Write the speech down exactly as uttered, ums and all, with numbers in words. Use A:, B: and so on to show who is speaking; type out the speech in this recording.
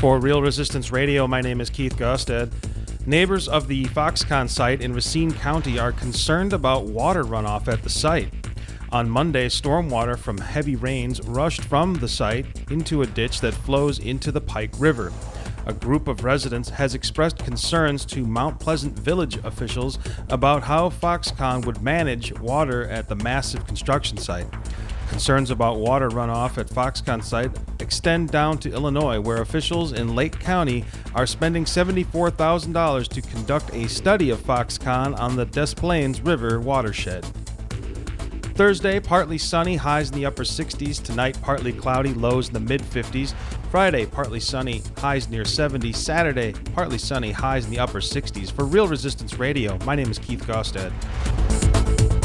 A: For Real Resistance Radio, my name is Keith Gusted. Neighbors of the Foxconn site in Racine County are concerned about water runoff at the site. On Monday, stormwater from heavy rains rushed from the site into a ditch that flows into the Pike River. A group of residents has expressed concerns to Mount Pleasant Village officials about how Foxconn would manage water at the massive construction site. Concerns about water runoff at Foxconn site extend down to Illinois, where officials in Lake County are spending seventy-four thousand dollars to conduct a study of Foxconn on the Des Plaines River watershed. Thursday, partly sunny, highs in the upper sixties. Tonight, partly cloudy, lows in the mid-fifties. Friday, partly sunny, highs near seventy. Saturday, partly sunny, highs in the upper sixties. For Real Resistance Radio, my name is Keith Gosted.